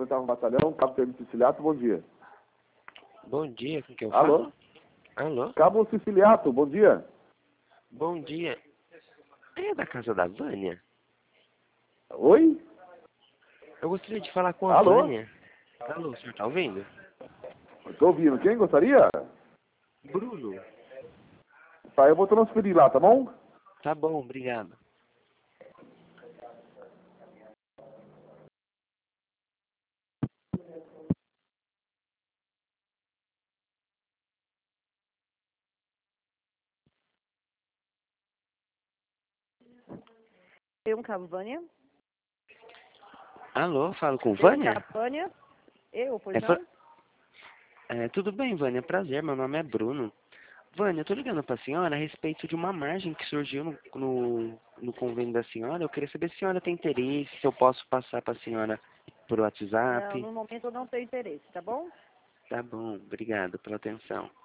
oitavo Batalhão, Cabo Termo Siciliato, bom dia. Bom dia, com quem eu Alô? falo? Alô? Cabo Siciliato, bom dia. Bom dia. É da casa da Vânia? Oi? Eu gostaria de falar com a Alô? Vânia. Alô, o senhor tá ouvindo? Estou ouvindo. Quem gostaria? Bruno. Tá, eu vou transferir lá, tá bom? Tá bom, obrigado. Tem um Cabo Vânia? Alô, falo com Tem um Vânia? Cabo Vânia? Eu, pois É, não? tudo bem, Vânia, prazer, meu nome é Bruno. Vânia, eu tô ligando pra senhora a respeito de uma margem que surgiu no convênio da senhora. Eu queria saber se a senhora tem interesse, se eu posso passar pra senhora por Não, WhatsApp. no momento eu não tenho interesse, tá bom? Tá bom, obrigado pela atenção.